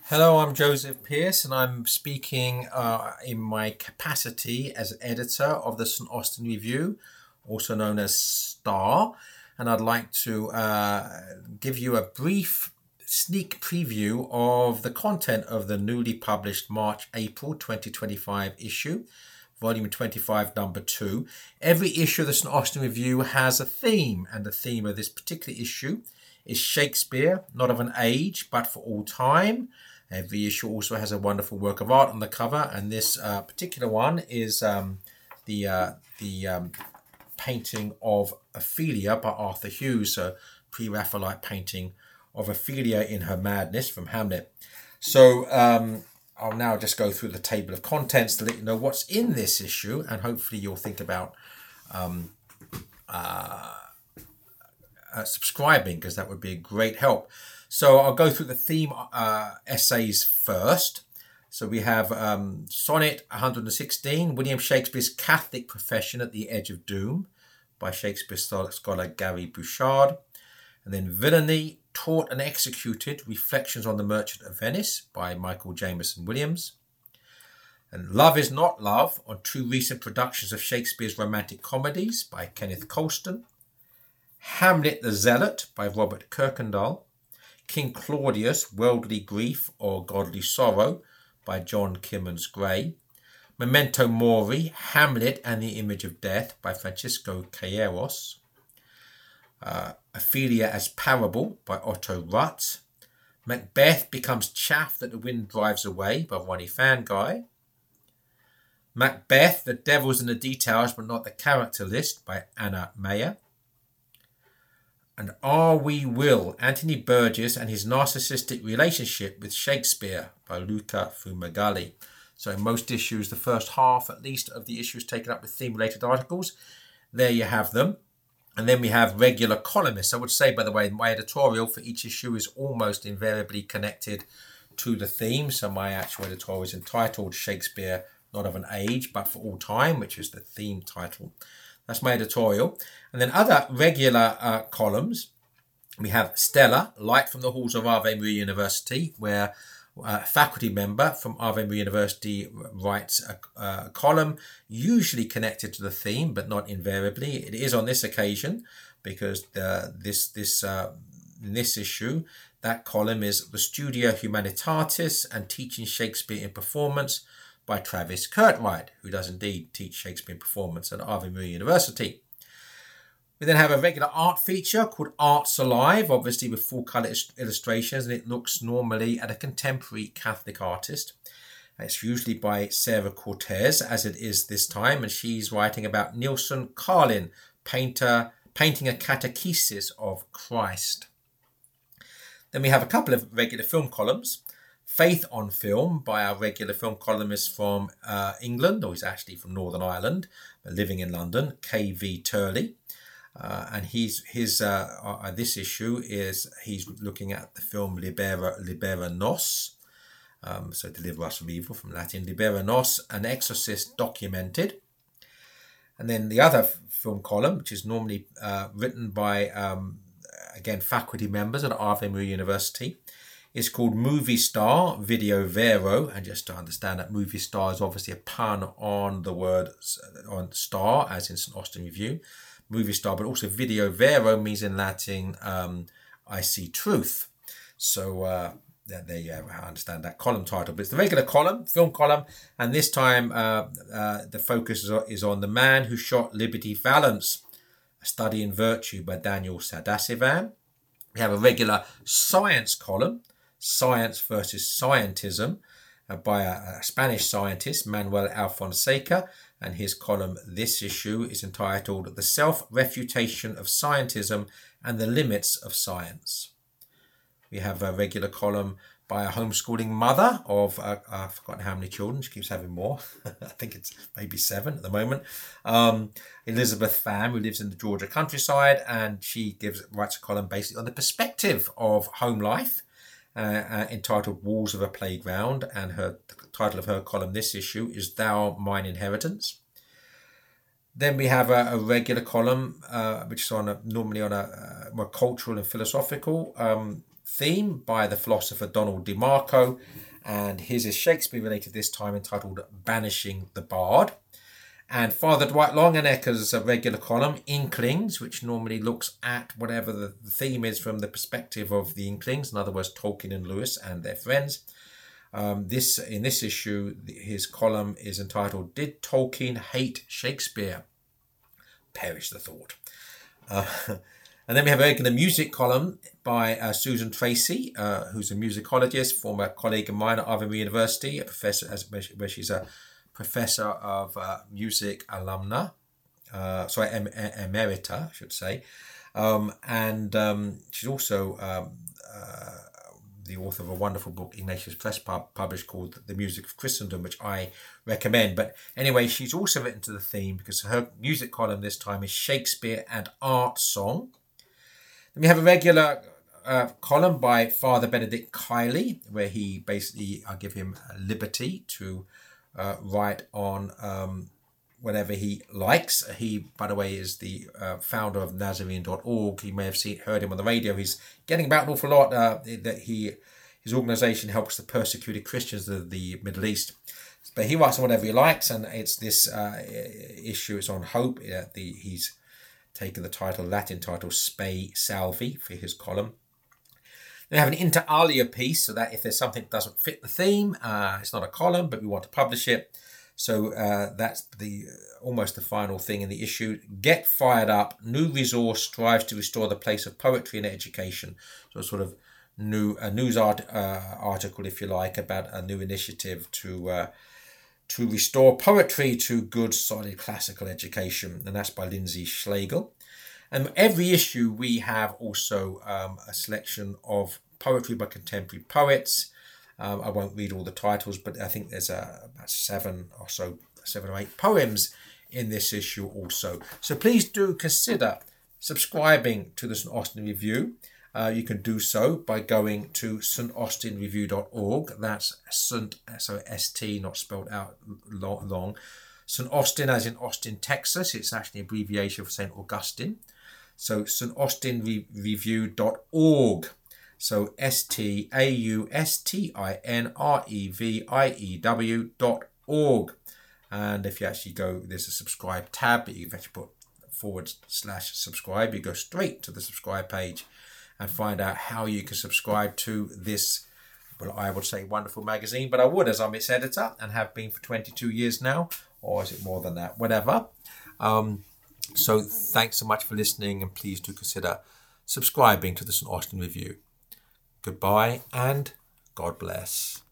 Hello, I'm Joseph Pearce, and I'm speaking in my capacity as editor of the St Austin Review, also known as Star. And I'd like to give you a brief sneak preview of the content of the newly published March-April 2025 issue, Volume 25, Number 2. Every issue of the St Austin Review has a theme, and the theme of this particular issue is Shakespeare, not of an age, but for all time. Every issue also has a wonderful work of art on the cover, and this particular one is the painting of Ophelia by Arthur Hughes, a pre-Raphaelite painting of Ophelia in her madness from Hamlet. So I'll now just go through the table of contents to let you know what's in this issue, and hopefully you'll think about subscribing, because that would be a great help. So I'll go through the theme essays first. So we have Sonnet 116, William Shakespeare's Catholic Profession at the Edge of Doom by Shakespeare scholar Gary Bouchard. And then Villainy, Taught and Executed, Reflections on the Merchant of Venice by Michael Jameson Williams. And Love is Not Love, on two recent productions of Shakespeare's romantic comedies by Kenneth Colston. Hamlet the Zealot by Robert Kirkendall. King Claudius, Worldly Grief or Godly Sorrow by John Kimmons Gray. Memento Mori, Hamlet and the Image of Death by Francisco Calleros. Ophelia as Parable by Otto Rutt. Macbeth Becomes Chaff That the Wind Drives Away by Ronnie Fanguy. Macbeth, The Devil's in the Details but Not the Character List by Anna Meyer. And Are We Will, Anthony Burgess and His Narcissistic Relationship with Shakespeare by Luca Fumagalli. So in most issues, the first half at least of the issues taken up with theme-related articles. There you have them. And then we have regular columnists. I would say, by the way, my editorial for each issue is almost invariably connected to the theme. So my actual editorial is entitled Shakespeare, Not of an Age, but for All Time, which is the theme title. That's my editorial. And then other regular columns, we have Stella, Light from the Halls of Ave Maria University, where a faculty member from Ave Maria University writes a column, usually connected to the theme, but not invariably. It is on this occasion, because in this issue, that column is The Studia Humanitatis and Teaching Shakespeare in Performance by Travis Kirtwright, who does indeed teach Shakespeare in Performance at Ave Maria University. We then have a regular art feature called Arts Alive, obviously with full colour illustrations, and it looks normally at a contemporary Catholic artist. It's usually by Sarah Cortez, as it is this time, and she's writing about Nielsen Carlin, painting a catechesis of Christ. Then we have a couple of regular film columns. Faith on Film by our regular film columnist from England, or he's actually from Northern Ireland, but living in London, K.V. Turley. And this issue is he's looking at the film Libera Nos, so Deliver Us from Evil from Latin, Libera Nos, An Exorcist Documented. And then the other film column, which is normally written by, again, faculty members at Ave Maria University, is called Movie Star Video Vero. And just to understand that, movie star is obviously a pun on the word on star, as in St Austin Review. Movie star, but also Video Vero means in Latin, I see truth. So there you go, I understand that column title. But it's the regular column, film column, and this time the focus is on The Man Who Shot Liberty Valance, A Study in Virtue by Daniel Sadasivan. We have a regular science column, Science versus Scientism, by a Spanish scientist, Manuel Alfonseca, and his column this issue is entitled The Self-Refutation of Scientism and the Limits of Science. We have a regular column by a homeschooling mother of, I've forgotten how many children, she keeps having more, I think it's maybe 7 at the moment, Elizabeth Pham, who lives in the Georgia countryside, and she writes a column basically on the perspective of home life, entitled Walls of a Playground, and the title of her column this issue is Thou Mine Inheritance. Then we have a regular column, which is normally on a more cultural and philosophical theme by the philosopher Donald DeMarco, and his is Shakespeare related this time, entitled Banishing the Bard. And Father Dwight Longenecker's a regular column, Inklings, which normally looks at whatever the theme is from the perspective of the Inklings, in other words, Tolkien and Lewis and their friends. In this issue, his column is entitled, Did Tolkien Hate Shakespeare? Perish the thought. And then we have a regular music column by Susan Tracy, who's a musicologist, former colleague of mine at Ivor University, a professor, where she's a professor of music emerita, I should say. And she's also the author of a wonderful book Ignatius Press published called The Music of Christendom, which I recommend. But anyway, she's also written to the theme because her music column this time is Shakespeare and Art Song. Then we have a regular column by Father Benedict Kiley, where he basically, I give him liberty to write on whatever he likes. He, by the way, is the founder of Nazarene.org. You may have heard him on the radio. He's getting about an awful lot. His organisation helps the persecuted Christians of the Middle East. But he writes on whatever he likes, and it's this issue. It's on hope. He's taken the Latin title Spe Salvi for his column. They have an inter alia piece, so that if there's something that doesn't fit the theme, it's not a column, but we want to publish it. So that's almost the final thing in the issue. Get Fired Up. New resource strives to restore the place of poetry in education. So sort of a news article, if you like, about a new initiative to restore poetry to good, solid classical education. And that's by Lindsay Schlegel. And every issue we have also a selection of poetry by contemporary poets. I won't read all the titles, but I think there's about 7 or 8 poems in this issue also. So please do consider subscribing to the St Austin Review. You can do so by going to staustinreview.org. That's ST, not spelled out long. St Austin as in Austin, Texas. It's actually an abbreviation for St Augustine. So staustinreview.org. So staustinreview.org. And if you actually go, there's a subscribe tab, but you can actually put /subscribe. You go straight to the subscribe page and find out how you can subscribe to this, well, I would say wonderful magazine, but I would, as I'm its editor and have been for 22 years now, or is it more than that? Whatever. So thanks so much for listening, and please do consider subscribing to the St Austin Review. Goodbye and God bless.